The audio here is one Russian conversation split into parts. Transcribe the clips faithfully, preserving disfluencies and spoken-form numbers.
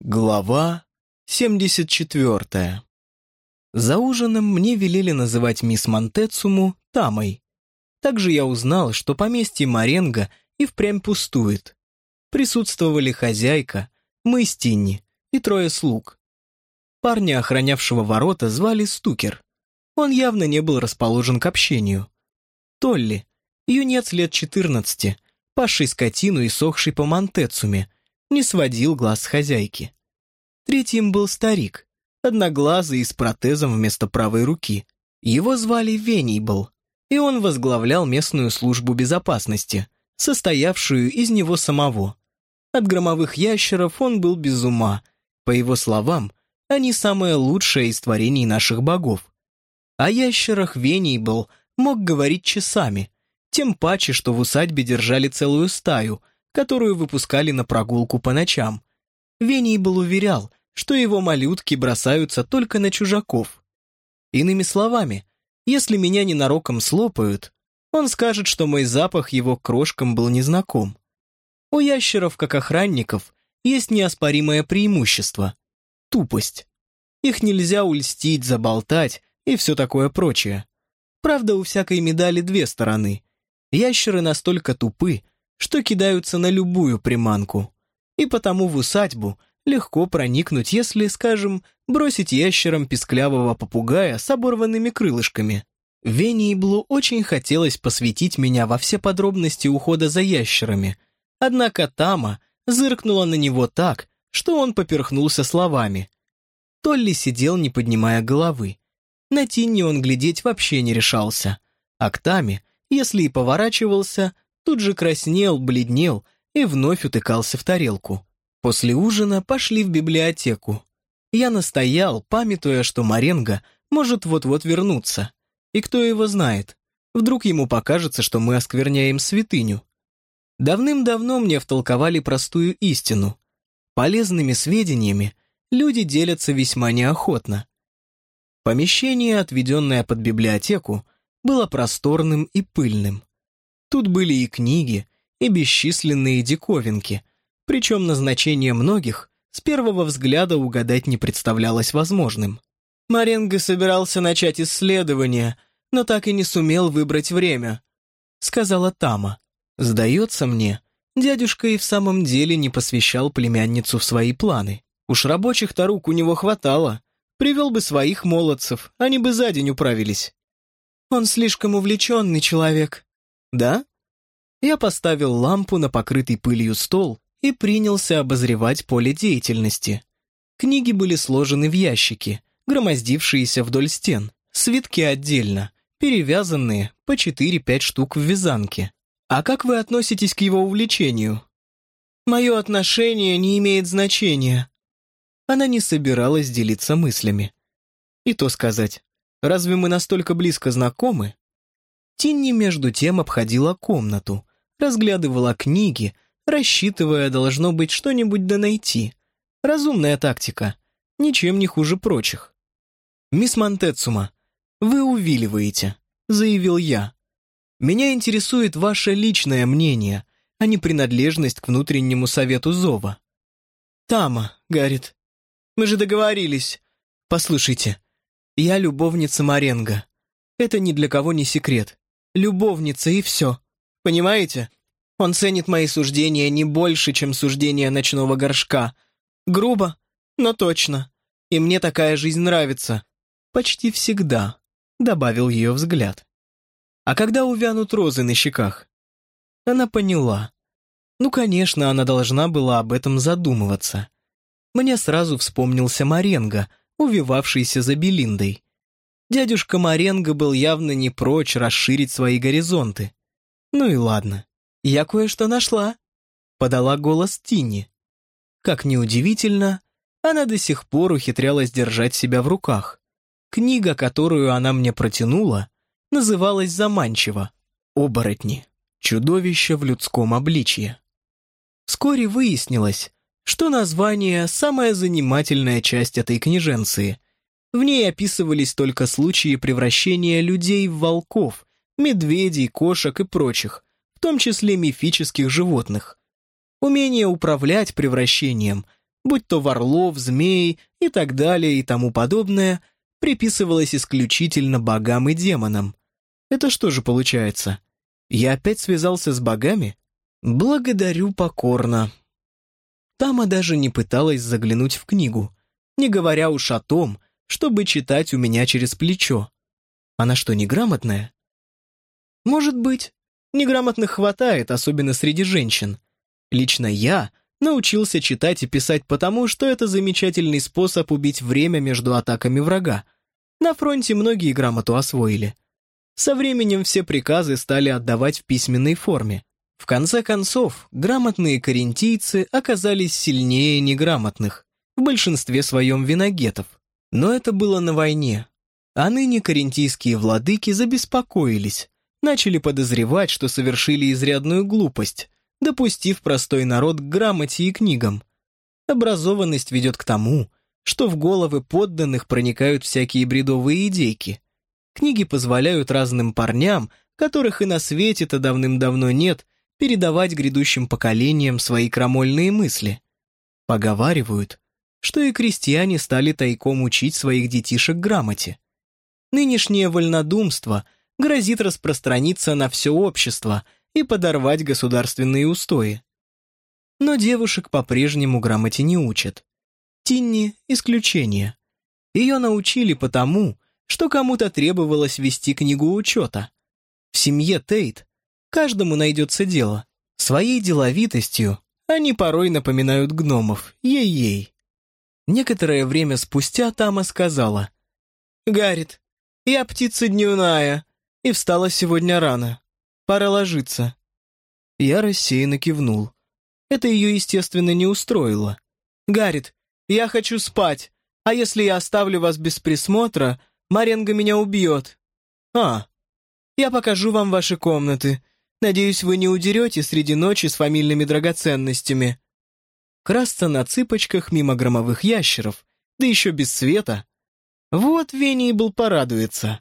Глава семьдесят четвёртая. За ужином мне велели называть мисс Монтецуму Тамой. Также я узнал, что поместье Маренго и впрямь пустует. Присутствовали хозяйка, мы с Тинни и трое слуг. Парня, охранявшего ворота, звали Стукер. Он явно не был расположен к общению. Толли, юнец лет четырнадцати, пасший скотину и сохший по Монтецуме, не сводил глаз с хозяйки. Третьим был старик, одноглазый и с протезом вместо правой руки. Его звали Венейбл, и он возглавлял местную службу безопасности, состоявшую из него самого. От громовых ящеров он был без ума. По его словам, они самое лучшее из творений наших богов. О ящерах Венейбл мог говорить часами, тем паче, что в усадьбе держали целую стаю, которую выпускали на прогулку по ночам. Венейбл уверял, что его малютки бросаются только на чужаков. Иными словами, если меня ненароком слопают, он скажет, что мой запах его крошкам был незнаком. У ящеров, как охранников, есть неоспоримое преимущество — тупость. Их нельзя ульстить, заболтать и все такое прочее. Правда, у всякой медали две стороны. Ящеры настолько тупы, что кидаются на любую приманку. И потому в усадьбу легко проникнуть, если, скажем, бросить ящерам писклявого попугая с оборванными крылышками. Венейблу очень хотелось посвятить меня во все подробности ухода за ящерами, однако Тама зыркнула на него так, что он поперхнулся словами. Толли сидел, не поднимая головы. На Тинни он глядеть вообще не решался, а к Таме, если и поворачивался, тут же краснел, бледнел и вновь утыкался в тарелку. После ужина пошли в библиотеку. Я настоял, памятуя, что Маренго может вот-вот вернуться. И кто его знает, вдруг ему покажется, что мы оскверняем святыню. Давным-давно мне втолковали простую истину. Полезными сведениями люди делятся весьма неохотно. Помещение, отведенное под библиотеку, было просторным и пыльным. Тут были и книги, и бесчисленные диковинки, причем назначение многих с первого взгляда угадать не представлялось возможным. Маренго собирался начать исследование, но так и не сумел выбрать время, сказала Тама. Сдается мне, дядюшка и в самом деле не посвящал племянницу в свои планы. Уж рабочих-то рук у него хватало, привел бы своих молодцев, они бы за день управились. Он слишком увлеченный человек. Да? Я поставил лампу на покрытый пылью стол и принялся обозревать поле деятельности. Книги были сложены в ящики, громоздившиеся вдоль стен, свитки отдельно, перевязанные по четыре-пять штук в вязанке. А как вы относитесь к его увлечению? Мое отношение не имеет значения. Она не собиралась делиться мыслями. И то сказать, разве мы настолько близко знакомы? Тинни между тем обходила комнату, разглядывала книги, рассчитывая, должно быть, что-нибудь да найти. Разумная тактика, ничем не хуже прочих. «Мисс Монтецума, вы увиливаете», — заявил я. «Меня интересует ваше личное мнение, а не принадлежность к внутреннему совету зова». «Тама, Гаррит, мы же договорились. Послушайте, я любовница Маренго. Это ни для кого не секрет. Любовница и все. Понимаете? Он ценит мои суждения не больше, чем суждения ночного горшка. Грубо, но точно. И мне такая жизнь нравится. Почти всегда», — добавил ее взгляд. «А когда увянут розы на щеках?» Она поняла. Ну, конечно, она должна была об этом задумываться. Мне сразу вспомнился Маренго, увивавшийся за Белиндой. Дядюшка Маренго был явно не прочь расширить свои горизонты. Ну и ладно. «Я кое-что нашла», — подала голос Тинни. Как ни удивительно, она до сих пор ухитрялась держать себя в руках. Книга, которую она мне протянула, называлась заманчиво «Оборотни. Чудовище в людском обличье». Вскоре выяснилось, что название — самая занимательная часть этой книженции. В ней описывались только случаи превращения людей в волков, медведей, кошек и прочих, в том числе мифических животных. Умение управлять превращением будь то Варлов, Змей и так далее и тому подобное, приписывалось исключительно богам и демонам. Это что же получается? Я опять связался с богами? Благодарю покорно. Тама даже не пыталась заглянуть в книгу, не говоря уж о том, чтобы читать у меня через плечо. Она что, неграмотная? Может быть. Неграмотных хватает, особенно среди женщин. Лично я научился читать и писать потому, что это замечательный способ убить время между атаками врага. На фронте многие грамоту освоили. Со временем все приказы стали отдавать в письменной форме. В конце концов, грамотные каринтийцы оказались сильнее неграмотных, в большинстве своем виногетов. Но это было на войне. А ныне каринтийские владыки забеспокоились, начали подозревать, что совершили изрядную глупость, допустив простой народ к грамоте и книгам. Образованность ведет к тому, что в головы подданных проникают всякие бредовые идейки. Книги позволяют разным парням, которых и на свете-то давным-давно нет, передавать грядущим поколениям свои крамольные мысли. Поговаривают, что и крестьяне стали тайком учить своих детишек грамоте. Нынешнее вольнодумство грозит распространиться на все общество и подорвать государственные устои. Но девушек по-прежнему грамоте не учат. Тинни – исключение. Ее научили потому, что кому-то требовалось вести книгу учета. В семье Тейт каждому найдется дело. Своей деловитостью они порой напоминают гномов, ей-ей. Некоторое время спустя Тама сказала: «Гаррит, я птица дневная и встала сегодня рано. Пора ложиться». Я рассеянно кивнул. Это ее, естественно, не устроило. «Гаррит, я хочу спать, а если я оставлю вас без присмотра, Маренго меня убьет». «А, я покажу вам ваши комнаты. Надеюсь, вы не удерете среди ночи с фамильными драгоценностями». Красться на цыпочках мимо громовых ящеров, да еще без света. Вот Вений был порадуется.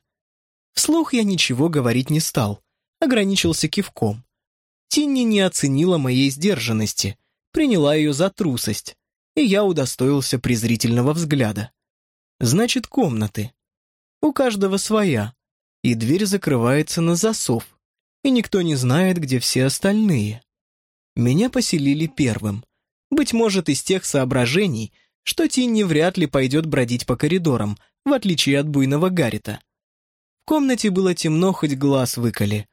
Вслух я ничего говорить не стал, ограничился кивком. Тинни не оценила моей сдержанности, приняла ее за трусость, и я удостоился презрительного взгляда. Значит, комнаты. У каждого своя, и дверь закрывается на засов, и никто не знает, где все остальные. Меня поселили первым, быть может, из тех соображений, что Тинни вряд ли пойдет бродить по коридорам, в отличие от буйного Гаррита. В комнате было темно, хоть глаз выколи.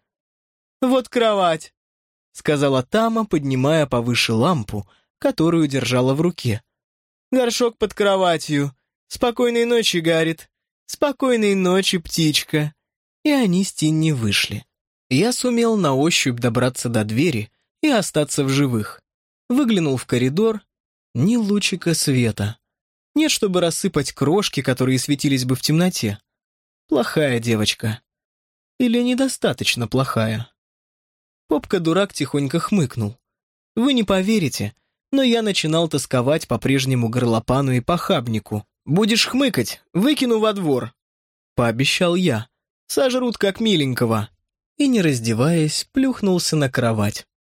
«Вот кровать», — сказала Тама, поднимая повыше лампу, которую держала в руке. «Горшок под кроватью. Спокойной ночи, Гаррит. Спокойной ночи, птичка». И они с Тинни вышли. Я сумел на ощупь добраться до двери и остаться в живых. Выглянул в коридор. Ни лучика света. Нет, чтобы рассыпать крошки, которые светились бы в темноте. Плохая девочка. Или недостаточно плохая. Попка-дурак тихонько хмыкнул. Вы не поверите, но я начинал тосковать по прежнему горлопану и похабнику. «Будешь хмыкать, выкину во двор», — пообещал я. «Сожрут как миленького». И, не раздеваясь, плюхнулся на кровать.